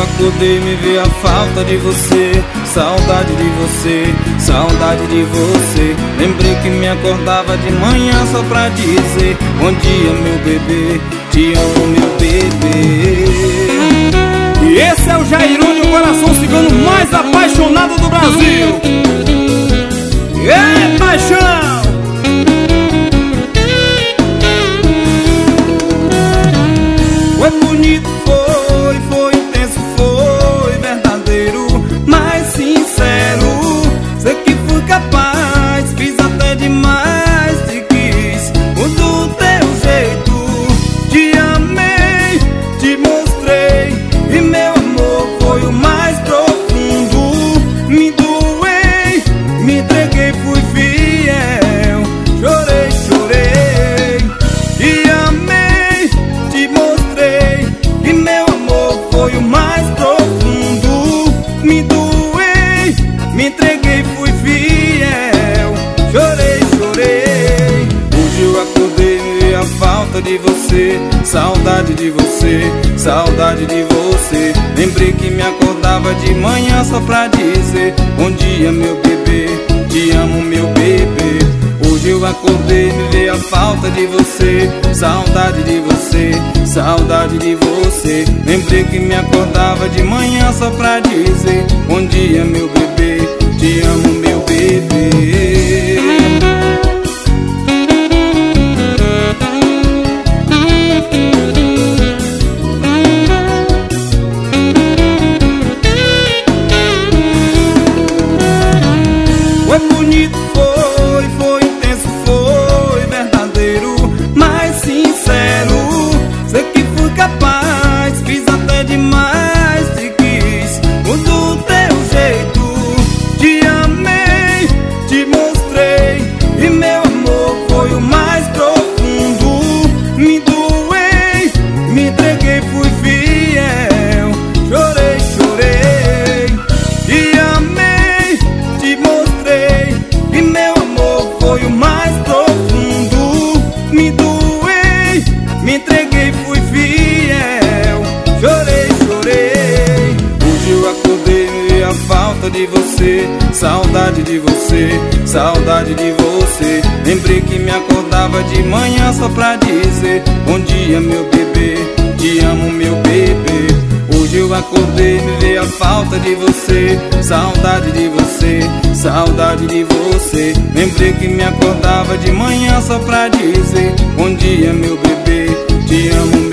acordei, me veio a falta de você, saudade de você, saudade de você. Lembrei que me acordava de manhã só pra dizer bom dia, meu bebê, te amo, meu bebê. E esse é o Jairone, o coração cigano mais apaixonado do Brasil. É paixão! Foi bonito, foi intenso, foi verdadeiro, mas sincero. Sei que fui capaz, fiz até demais, te quis, do teu jeito. Te amei, te mostrei, e meu amor foi o mais profundo. Me doei, me entreguei, fui fiel, chorei, chorei. Te amei, te mostrei, e meu amor foi o mais profundo. Me doei, me entreguei, fui fiel, chorei, chorei. Hoje eu acordei, me veio a falta de você, saudade de você, saudade de você. Lembrei que me acordava de manhã só pra dizer bom dia, meu bebê, te amo, meu bebê. Hoje eu acordei, me veio a falta de você, saudade de você, saudade de você. Lembrei que me acordava de manhã só pra dizer bom dia, meu bebê, te amo, meu bebê. Foi bonito, foi intenso, foi verdadeiro, mas sincero. Sei que fui capaz, fiz até demais, te quis, do teu jeito. Te amei, te mostrei, e meu amor foi o mais profundo. Me doei, me entreguei, fui fiel, chorei, chorei. Te amei, te mostrei, e meu amor foi o mais profundo. Me doei, me entreguei, fui fiel, chorei, chorei. Hoje eu acordei, me veio a falta de você, saudade de você, saudade de você. Lembrei que me acordava de manhã só pra dizer bom dia, meu bebê, te amo, meu bebê. Hoje eu acordei, me veio a falta de você, saudade de você, saudade de você. Lembrei que me acordava de manhã só pra dizer bom dia, meu bebê, te amo,